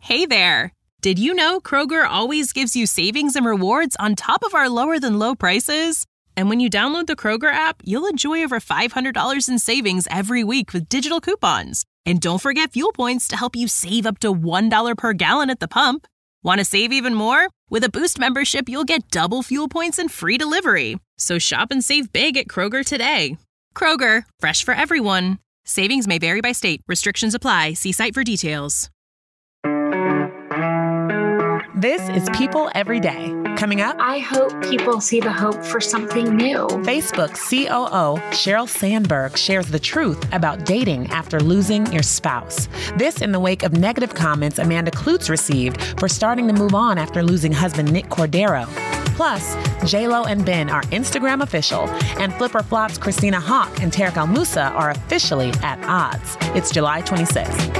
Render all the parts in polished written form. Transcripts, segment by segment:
Hey there! Did you know Kroger always gives you savings and rewards on top of our lower-than-low prices? And when you download the Kroger app, you'll enjoy over $500 in savings every week with digital coupons. And don't forget fuel points to help you save up to $1 per gallon at the pump. Want to save even more? With a Boost membership, you'll get double fuel points and free delivery. So shop and save big at Kroger today. Kroger, fresh for everyone. Savings may vary by state. Restrictions apply. See site for details. This is People Every Day. Coming up, I hope people see the hope for something new. Facebook COO Sheryl Sandberg shares the truth about dating after losing your spouse. This in the wake of negative comments Amanda Kloots received for starting to move on after losing husband Nick Cordero. Plus, J-Lo and Ben are Instagram official, and Flip or Flop's Christina Hawk and Tarek El Moussa are officially at odds. It's July 26th.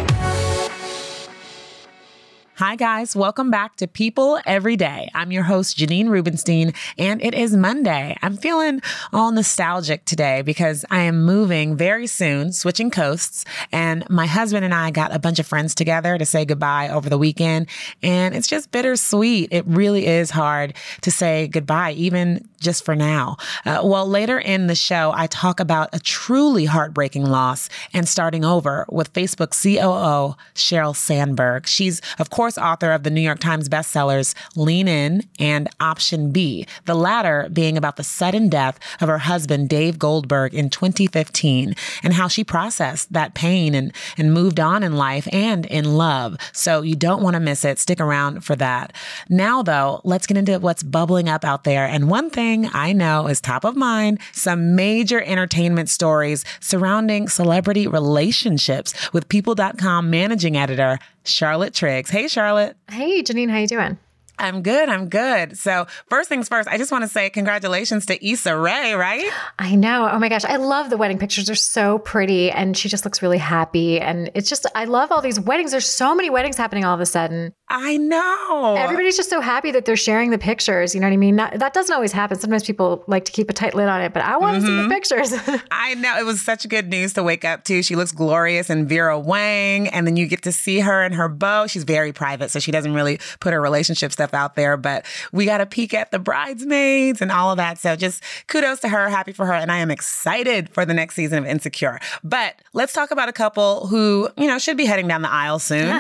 Hi, guys. Welcome back to People Every Day. I'm your host, Janine Rubenstein, and it is Monday. I'm feeling all nostalgic today because I am moving very soon, switching coasts, and my husband and I got a bunch of friends together to say goodbye over the weekend, and it's just bittersweet. It really is hard to say goodbye, even just for now. Well, later in the show, I talk about a truly heartbreaking loss and starting over with Facebook COO Sheryl Sandberg. She's, of course, author of the New York Times bestsellers Lean In and Option B, the latter being about the sudden death of her husband, Dave Goldberg, in 2015, and how she processed that pain and moved on in life and in love. So you don't want to miss it. Stick around for that. Now, though, let's get into what's bubbling up out there. And one thing I know is top of mind, some major entertainment stories surrounding celebrity relationships with People.com managing editor Charlotte Triggs. Hey, Charlotte. Hey, Janine. How you doing? I'm good. So first things first, I just want to say congratulations to Issa Rae, right? I know. Oh my gosh. I love the wedding pictures. They're so pretty and she just looks really happy. And it's just, I love all these weddings. There's so many weddings happening all of a sudden. I know. Everybody's just so happy that they're sharing the pictures. You know what I mean? That doesn't always happen. Sometimes people like to keep a tight lid on it, but I want to see the pictures. I know. It was such good news to wake up to. She looks glorious in Vera Wang. And then you get to see her and her beau. She's very private, so she doesn't really put her relationship stuff out there. But we got a peek at the bridesmaids and all of that. So just kudos to her. Happy for her. And I am excited for the next season of Insecure. But let's talk about a couple who, should be heading down the aisle soon.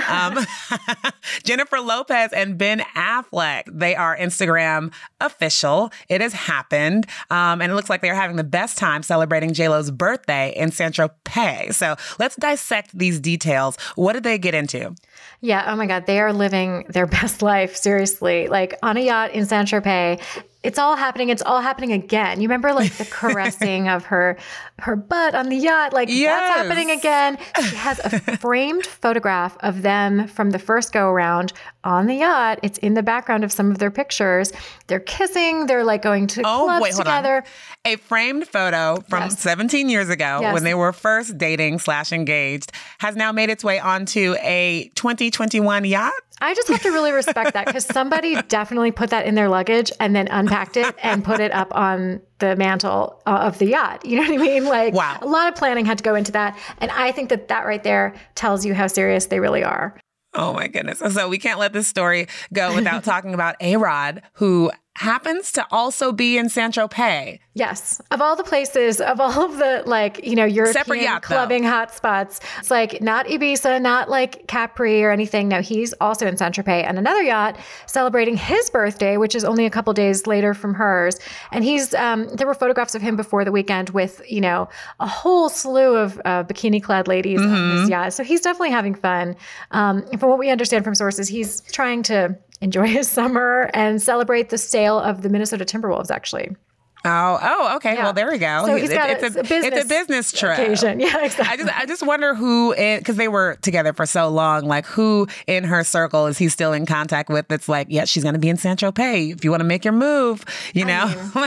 Jennifer Lopez and Ben Affleck. They are Instagram official. It has happened. And it looks like they're having the best time celebrating J-Lo's birthday in Saint-Tropez. So let's dissect these details. What did they get into? Yeah. Oh my God. They are living their best life. Seriously. Like on a yacht in Saint-Tropez. It's all happening. It's all happening again. You remember like the caressing of her butt on the yacht? Like That's happening again. She has a framed photograph of them from the first go around on the yacht. It's in the background of some of their pictures. They're kissing. They're like going to clubs together. A framed photo from 17 years ago when they were first dating / engaged has now made its way onto a 2021 yacht. I just have to really respect that because somebody definitely put that in their luggage and then unpacked it and put it up on the mantle of the yacht. You know what I mean? Like, wow. A lot of planning had to go into that. And I think that right there tells you how serious they really are. Oh my goodness. So we can't let this story go without talking about A-Rod, who happens to also be in Saint-Tropez. Yes. Of all the places, of all of the European yacht, clubbing hotspots, it's like not Ibiza, not like Capri or anything. No, he's also in Saint-Tropez and another yacht celebrating his birthday, which is only a couple days later from hers. And he's, there were photographs of him before the weekend with, a whole slew of bikini clad ladies on his yacht. So he's definitely having fun. From what we understand from sources, he's trying to enjoy his summer and celebrate the sale of the Minnesota Timberwolves, actually. Oh, okay. Yeah. Well, there we go. So he's got it's a business trip. Occasion. Yeah, exactly. I just wonder who, because they were together for so long, like who in her circle is he still in contact with that's like, yeah, she's going to be in Saint-Tropez if you want to make your move, I mean,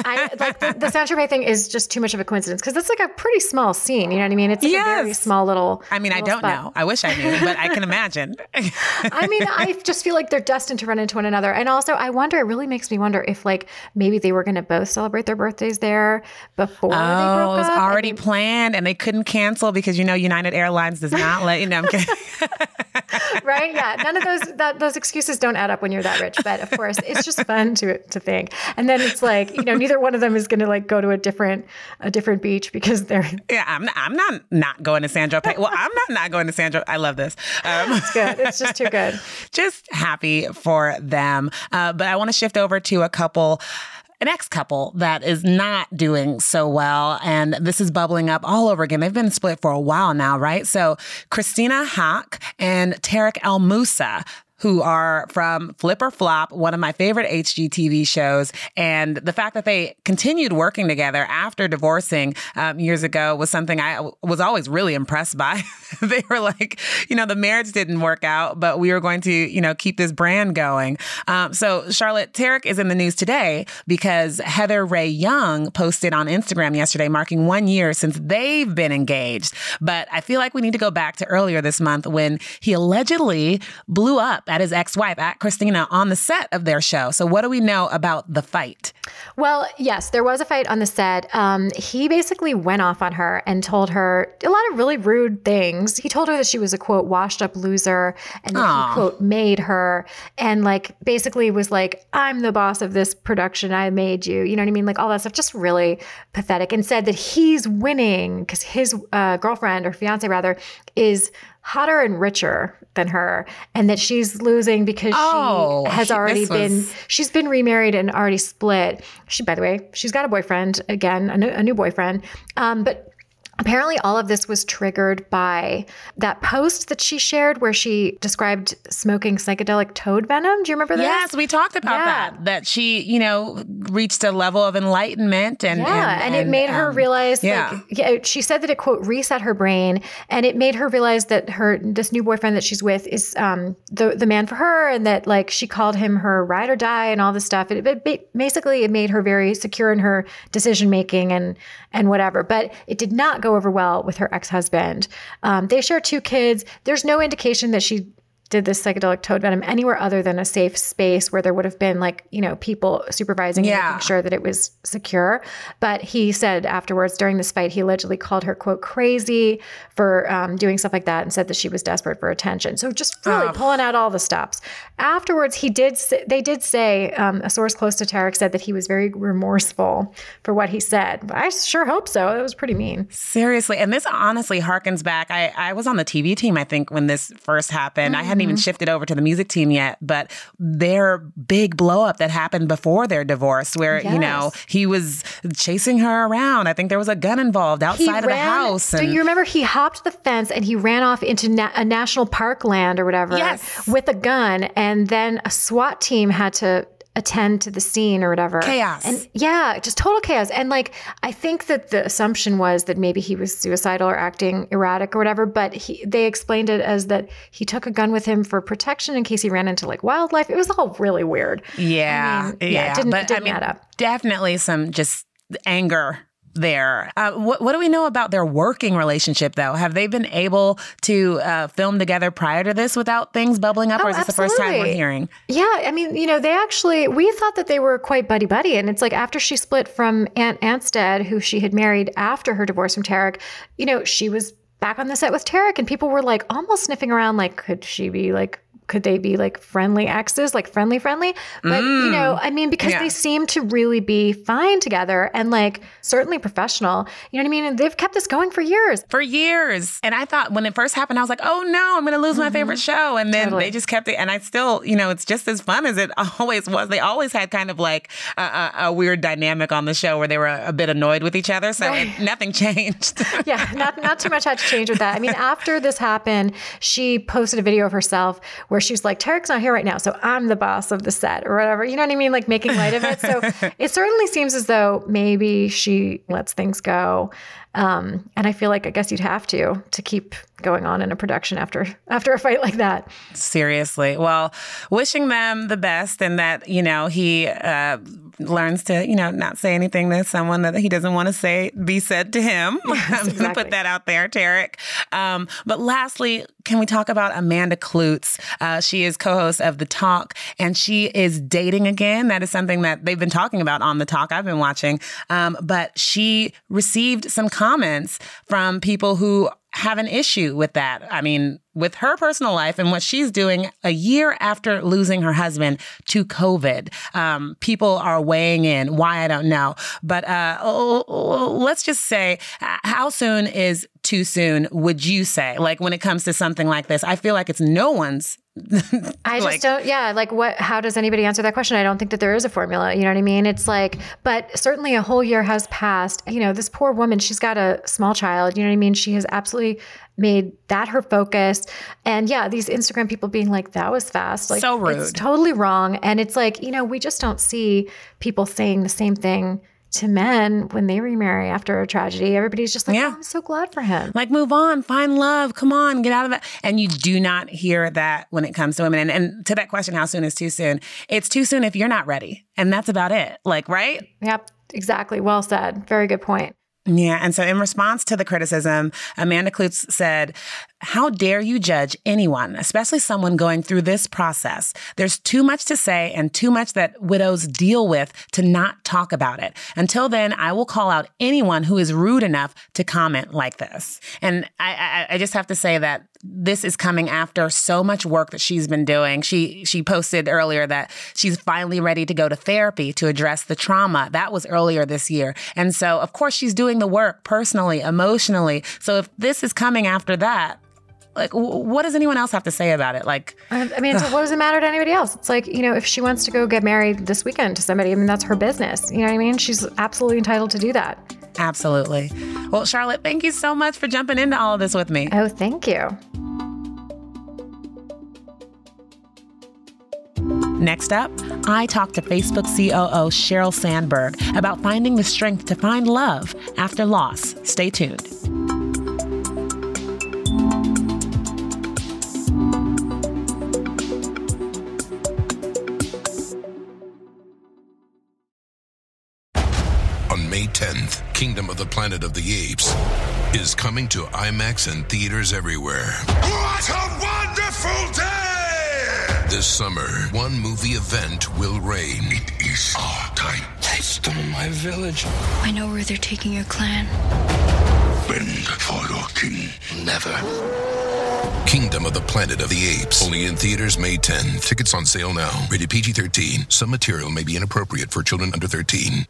the Saint-Tropez thing is just too much of a coincidence because it's like a pretty small scene. You know what I mean? It's like a very small little I don't know. I wish I knew, but I can imagine. I just feel like they're destined to run into one another. And also, it really makes me wonder if like maybe they were going to both celebrate their birthdays there before they broke up. It was already planned and they couldn't cancel because, United Airlines does not let, I'm kidding. Right? Yeah. None of those excuses don't add up when you're that rich. But of course, it's just fun to think. And then it's like, neither one of them is going to like go to a different beach because they're. Yeah, I'm not going to San Tropez. Well, I'm not going to San Tropez. I love this. It's good. It's just too good. Just happy for them. But I want to shift over to an ex-couple that is not doing so well. And this is bubbling up all over again. They've been split for a while now, right? So Christina Haack and Tarek El Moussa, who are from Flip or Flop, one of my favorite HGTV shows. And the fact that they continued working together after divorcing years ago was something I was always really impressed by. They were like, the marriage didn't work out, but we were going to, keep this brand going. So Charlotte, Tarek is in the news today because Heather Ray Young posted on Instagram yesterday, marking 1 year since they've been engaged. But I feel like we need to go back to earlier this month when he allegedly blew up at his ex-wife, at Christina, on the set of their show. So what do we know about the fight? Well, yes, there was a fight on the set. He basically went off on her and told her a lot of really rude things. He told her that she was a, quote, washed up loser and that he, quote, made her and like basically was like, I'm the boss of this production. I made you. You know what I mean? Like all that stuff, just really pathetic, and said that he's winning because his girlfriend or fiance rather is hotter and richer than her, and that she's losing because she's been remarried and already split. By the way, she's got a boyfriend again, a new boyfriend. But apparently all of this was triggered by that post that she shared where she described smoking psychedelic toad venom. Do you remember that? Yes, we talked about that she, reached a level of enlightenment. And it made her realize, she said that it, quote, reset her brain, and it made her realize that this new boyfriend that she's with is the man for her, and that like she called him her ride or die and all this stuff. Basically, it made her very secure in her decision making and whatever. But it did not go over well with her ex-husband. They share 2 kids. There's no indication that she did this psychedelic toad venom anywhere other than a safe space where there would have been like, people supervising and making sure that it was secure. But he said afterwards during this fight, he allegedly called her, quote, crazy for doing stuff like that and said that she was desperate for attention. So just really pulling out all the stops. Afterwards, they did say, a source close to Tarek said that he was very remorseful for what he said. But I sure hope so. It was pretty mean. Seriously. And this honestly harkens back. I was on the TV team, I think, when this first happened. I hadn't even shifted over to the music team yet, but their big blow up that happened before their divorce where, he was chasing her around. I think there was a gun involved outside of the house. Do you remember he hopped the fence and he ran off into a national park land or whatever with a gun, and then a SWAT team had to attend to the scene or whatever. Chaos. And just total chaos. And like, I think that the assumption was that maybe he was suicidal or acting erratic or whatever, but they explained it as that he took a gun with him for protection in case he ran into like wildlife. It was all really weird. Yeah. It didn't add up. Definitely some just anger there. What do we know about their working relationship, though? Have they been able to film together prior to this without things bubbling up, or is this the first time we're hearing? Yeah, I mean, we thought that they were quite buddy-buddy, and it's like after she split from Aunt Anstead, who she had married after her divorce from Tarek, she was back on the set with Tarek, and people were like almost sniffing around, like, could they be like friendly exes, like friendly? But, because they seem to really be fine together and like certainly professional, you know what I mean? And they've kept this going for years. And I thought when it first happened, I was like, oh no, I'm going to lose my favorite show. And then they just kept it. And I still, it's just as fun as it always was. They always had kind of like a weird dynamic on the show where they were a bit annoyed with each other. So nothing changed. Not too much had to change with that. I mean, after this happened, she posted a video of herself where she's like, Tarek's not here right now, so I'm the boss of the set or whatever. You know what I mean? Like making light of it. So it certainly seems as though maybe she lets things go. And I feel like I guess you'd have to keep going on in a production after a fight like that. Seriously. Well, wishing them the best and that, he learns to, not say anything to someone that he doesn't want to be said to him. Yes, I'm going to put that out there, Tarek. But lastly, can we talk about Amanda Kloots? She is co-host of The Talk, and she is dating again. That is something that they've been talking about on The Talk. I've been watching. But she received some comments from people who have an issue with that. I mean, with her personal life and what she's doing a year after losing her husband to COVID. People are weighing in. Why, I don't know. But let's just say, how soon is too soon, would you say? Like, when it comes to something like this, I feel like it's no one's. I just don't, like how does anybody answer that question? I don't think that there is a formula, you know what I mean? It's like, but certainly a whole year has passed. This poor woman, she's got a small child, you know what I mean? She has absolutely made that her focus. And these Instagram people being like, that was fast. Like, so rude. It's totally wrong. And it's like, we just don't see people saying the same thing to men when they remarry after a tragedy. Everybody's just like, oh, I'm so glad for him. Like, move on, find love, come on, get out of that. And you do not hear that when it comes to women. And to that question, how soon is too soon? It's too soon if you're not ready. And that's about it. Like, right? Yep, exactly. Well said. Very good point. Yeah. And so in response to the criticism, Amanda Kloots said, how dare you judge anyone, especially someone going through this process? There's too much to say and too much that widows deal with to not talk about it. Until then, I will call out anyone who is rude enough to comment like this. And I just have to say that this is coming after so much work that she's been doing. She posted earlier that she's finally ready to go to therapy to address the trauma. That was earlier this year. And so, of course, she's doing the work personally, emotionally. So if this is coming after that, like, what does anyone else have to say about it? Like, I mean, so what does it matter to anybody else? It's like, if she wants to go get married this weekend to somebody, I mean, that's her business. You know what I mean? She's absolutely entitled to do that. Absolutely. Well, Charlotte, thank you so much for jumping into all of this with me. Oh, thank you. Next up, I talked to Facebook COO Sheryl Sandberg about finding the strength to find love after loss. Stay tuned. May 10th, Kingdom of the Planet of the Apes is coming to IMAX and theaters everywhere. What a wonderful day! This summer, one movie event will reign. It is our time. They stole my village. I know where they're taking your clan. Bend for your king. Never. Kingdom of the Planet of the Apes. Only in theaters May 10th. Tickets on sale now. Rated PG-13. Some material may be inappropriate for children under 13.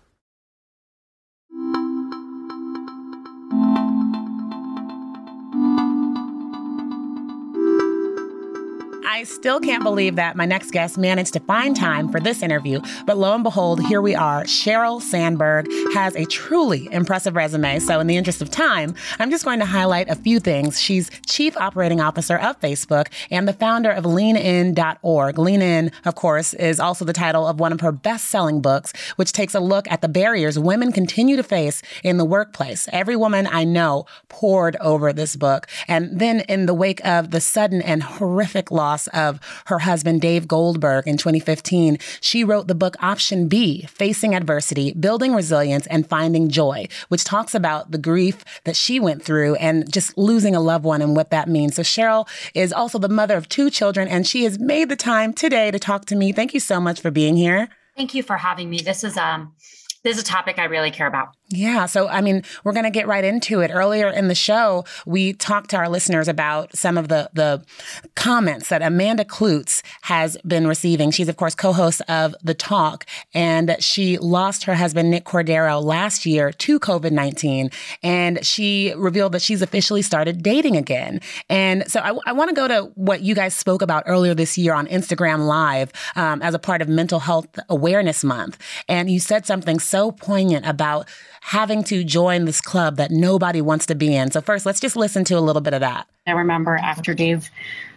I still can't believe that my next guest managed to find time for this interview, but lo and behold, here we are. Sheryl Sandberg has a truly impressive resume, so in the interest of time, I'm just going to highlight a few things. She's Chief Operating Officer of Facebook and the founder of LeanIn.org. Lean In, of course, is also the title of one of her best-selling books, which takes a look at the barriers women continue to face in the workplace. Every woman I know pored over this book, and then in the wake of the sudden and horrific loss of her husband, Dave Goldberg, in 2015, she wrote the book Option B, Facing Adversity, Building Resilience, and Finding Joy, which talks about the grief that she went through and just losing a loved one and what that means. So Sheryl is also the mother of 2 children, and she has made the time today to talk to me. Thank you so much for being here. Thank you for having me. This is a topic I really care about. Yeah. So, I mean, we're going to get right into it. Earlier in the show, we talked to our listeners about some of the comments that Amanda Kloots has been receiving. She's, of course, co-host of The Talk, and she lost her husband, Nick Cordero, last year to COVID-19. And she revealed that she's officially started dating again. And so I want to go to what you guys spoke about earlier this year on Instagram Live as a part of Mental Health Awareness Month. And you said something so poignant about having to join this club that nobody wants to be in. So first, let's just listen to a little bit of that. I remember after Dave,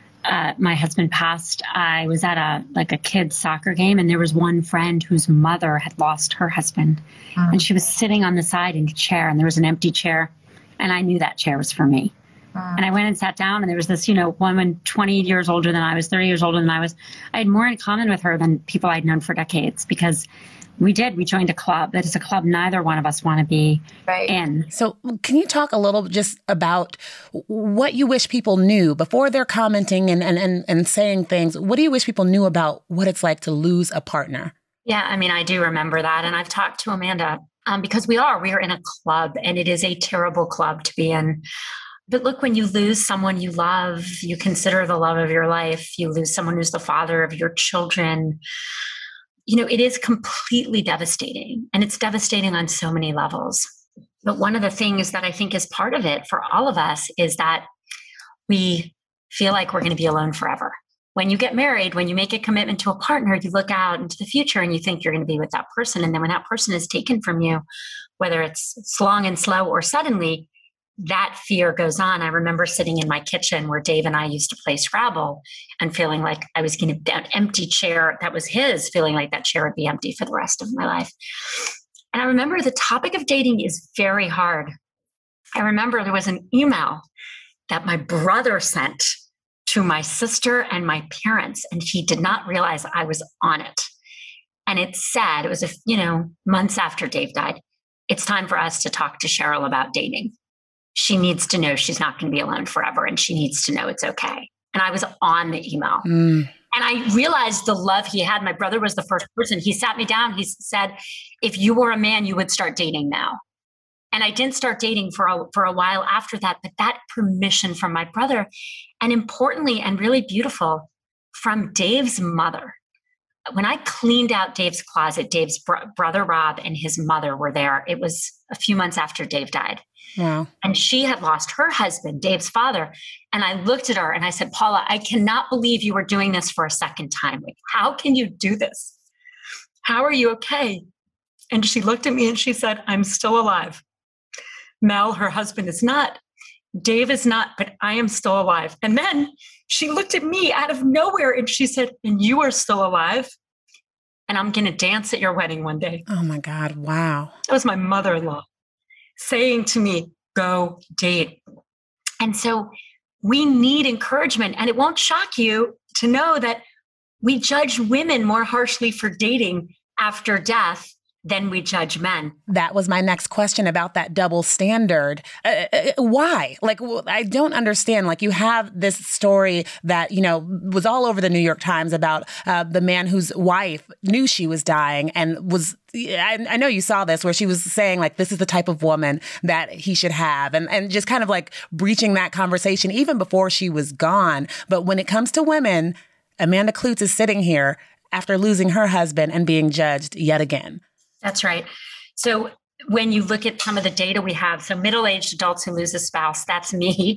my husband passed, I was at a kid's soccer game, and there was one friend whose mother had lost her husband. And she was sitting on the side in a chair, and there was an empty chair. And I knew that chair was for me. And I went and sat down, and there was this, woman 20 years older than I was, 30 years older than I was. I had more in common with her than people I'd known for decades, because we joined a club that is a club neither one of us want to be in. So can you talk a little just about what you wish people knew before they're commenting and saying things? What do you wish people knew about what it's like to lose a partner? Yeah, I mean, I do remember that. And I've talked to Amanda because we are in a club, and it is a terrible club to be in. But look, when you lose someone you love, you consider the love of your life, you lose someone who's the father of your children, it is completely devastating. And it's devastating on so many levels. But one of the things that I think is part of it for all of us is that we feel like we're going to be alone forever. When you get married, when you make a commitment to a partner, you look out into the future and you think you're going to be with that person. And then when that person is taken from you, whether it's long and slow or suddenly, that fear goes on. I remember sitting in my kitchen where Dave and I used to play Scrabble and feeling like I was going to, that empty chair that was his, feeling like that chair would be empty for the rest of my life. And I remember the topic of dating is very hard. I remember there was an email that my brother sent to my sister and my parents, and he did not realize I was on it. And it said, it was, months after Dave died, it's time for us to talk to Cheryl about dating. She needs to know she's not going to be alone forever, and she needs to know it's okay. And I was on the email. And I realized the love he had. My brother was the first person. He sat me down. He said, if you were a man, you would start dating now. And I didn't start dating for a while after that, but that permission from my brother, and importantly, and really beautiful, from Dave's mother. When I cleaned out Dave's closet, Dave's brother Rob and his mother were there. It was a few months after Dave died. Wow. And she had lost her husband, Dave's father. And I looked at her and I said, Paula, I cannot believe you were doing this for a second time. Like, how can you do this? How are you okay? And she looked at me and she said, I'm still alive. Mel, her husband, is not. Dave is not, but I am still alive. And then she looked at me out of nowhere and she said, and you are still alive. And I'm going to dance at your wedding one day. Oh my God. Wow. That was my mother-in-law saying to me, go date. And so we need encouragement. And it won't shock you to know that we judge women more harshly for dating after death than we judge men. That was my next question about that double standard. Why? Like, I don't understand. Like, you have this story that, was all over the New York Times about the man whose wife knew she was dying and was, I know you saw this, where she was saying, like, this is the type of woman that he should have, and just kind of like breaching that conversation even before she was gone. But when it comes to women, Amanda Kloots is sitting here after losing her husband and being judged yet again. That's right. So when you look at some of the data we have, so middle-aged adults who lose a spouse, that's me.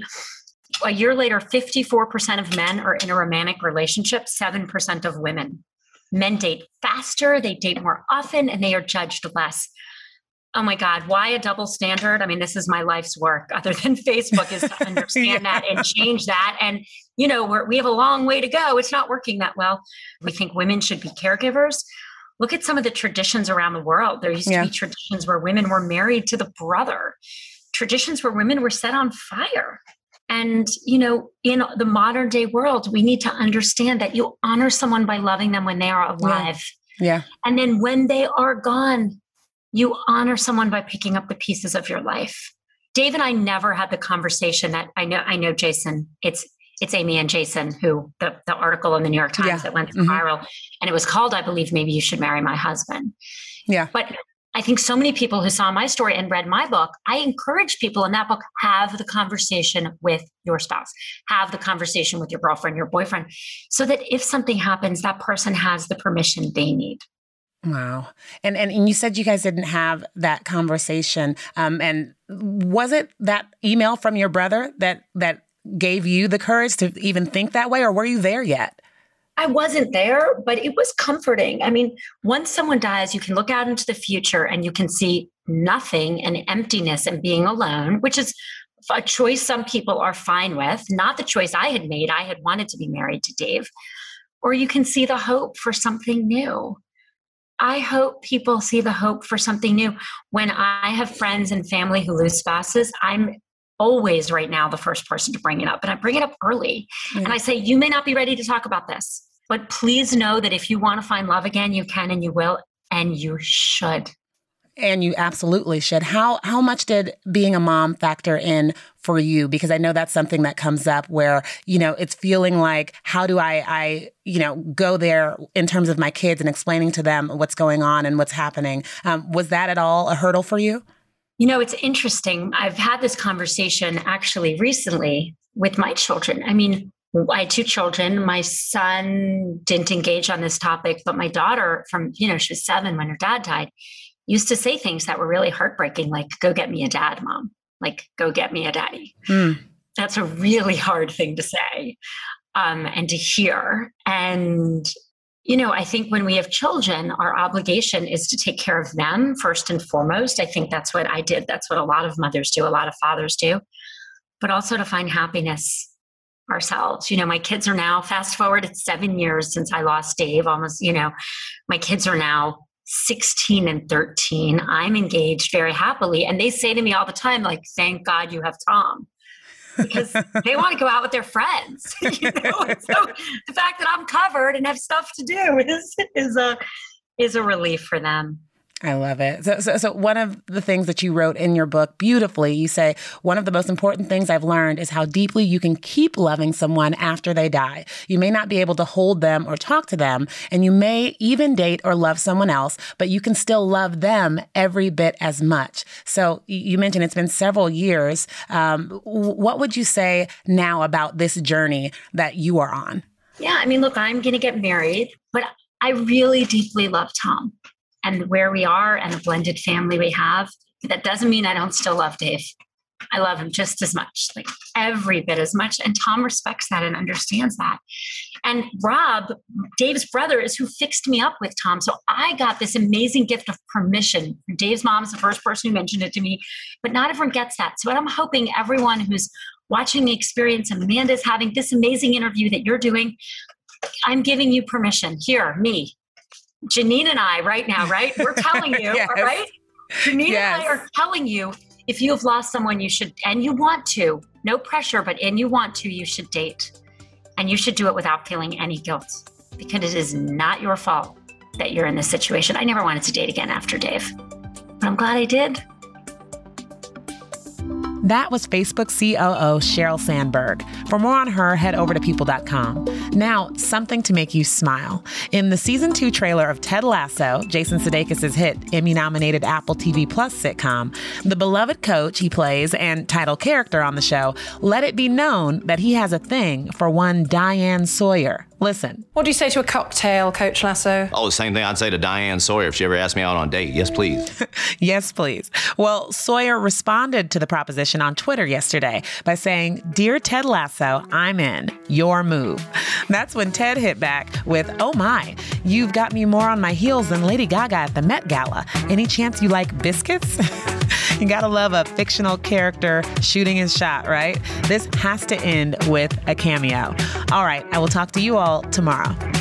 A year later, 54% of men are in a romantic relationship, 7% of women. Men date faster, they date more often, and they are judged less. Oh my God, why a double standard? I mean, this is my life's work, other than Facebook, is to understand that and change that. And, we have a long way to go. It's not working that well. We think women should be caregivers. Look at some of the traditions around the world. There used to be traditions where women were married to the brother, traditions where women were set on fire. And, in the modern day world, we need to understand that you honor someone by loving them when they are alive. Yeah. And then when they are gone, you honor someone by picking up the pieces of your life. Dave and I never had the conversation that I know, Jason, it's Amy and Jason, who the article in the New York Times that went viral, and it was called, I believe, Maybe You Should Marry My Husband. Yeah. But I think so many people who saw my story and read my book, I encourage people in that book, have the conversation with your spouse, have the conversation with your girlfriend, your boyfriend, so that if something happens, that person has the permission they need. Wow. And you said you guys didn't have that conversation. And was it that email from your brother that gave you the courage to even think that way, or were you there yet? I wasn't there, but it was comforting. I mean, once someone dies, you can look out into the future and you can see nothing and emptiness and being alone, which is a choice some people are fine with, not the choice I had made. I had wanted to be married to Dave. Or you can see the hope for something new. I hope people see the hope for something new. When I have friends and family who lose spouses, I'm always right now the first person to bring it up. And I bring it up early. And I say, you may not be ready to talk about this, but please know that if you want to find love again, you can and you will, and you should. And you absolutely should. How much did being a mom factor in for you? Because I know that's something that comes up where, it's feeling like, how do I go there in terms of my kids and explaining to them what's going on and what's happening? Was that at all a hurdle for you? You know, it's interesting. I've had this conversation actually recently with my children. I mean, I had 2 children. My son didn't engage on this topic, but my daughter she was 7 when her dad died, used to say things that were really heartbreaking, like, go get me a dad, Mom. Like, go get me a daddy. That's a really hard thing to say and to hear. And, I think when we have children, our obligation is to take care of them first and foremost. I think that's what I did. That's what a lot of mothers do, a lot of fathers do, but also to find happiness ourselves. My kids are now, fast forward, it's 7 years since I lost Dave, almost, my kids are now 16 and 13. I'm engaged very happily. And they say to me all the time, like, thank God you have Tom, because they want to go out with their friends. So the fact that I'm covered and have stuff to do is a relief for them. I love it. So one of the things that you wrote in your book beautifully, you say, one of the most important things I've learned is how deeply you can keep loving someone after they die. You may not be able to hold them or talk to them, and you may even date or love someone else, but you can still love them every bit as much. So you mentioned it's been several years. What would you say now about this journey that you are on? Yeah, I mean, look, I'm going to get married, but I really deeply love Tom. And where we are and the blended family we have, that doesn't mean I don't still love Dave. I love him just as much, like every bit as much. And Tom respects that and understands that. And Rob, Dave's brother, is who fixed me up with Tom. So I got this amazing gift of permission. Dave's mom is the first person who mentioned it to me, but not everyone gets that. So I'm hoping everyone who's watching the experience, Amanda's having this amazing interview that you're doing, I'm giving you permission. Here, me. Janine and I right now, right? We're telling you, yes. Right? Janine and I are telling you, if you have lost someone, you should, and you want to, no pressure, but you want to, you should date. And you should do it without feeling any guilt, because it is not your fault that you're in this situation. I never wanted to date again after Dave, but I'm glad I did. That was Facebook COO Sheryl Sandberg. For more on her, head over to people.com. Now, something to make you smile. In the season 2 trailer of Ted Lasso, Jason Sudeikis' hit Emmy-nominated Apple TV Plus sitcom, the beloved coach he plays and title character on the show let it be known that he has a thing for one Diane Sawyer. Listen. What do you say to a cocktail, Coach Lasso? Oh, the same thing I'd say to Diane Sawyer if she ever asked me out on a date. Yes, please. Yes, please. Well, Sawyer responded to the proposition on Twitter yesterday by saying, "Dear Ted Lasso, I'm in. Your move." That's when Ted hit back with, "Oh my, you've got me more on my heels than Lady Gaga at the Met Gala. Any chance you like biscuits?" You gotta love a fictional character shooting his shot, right? This has to end with a cameo. All right, I will talk to you all tomorrow.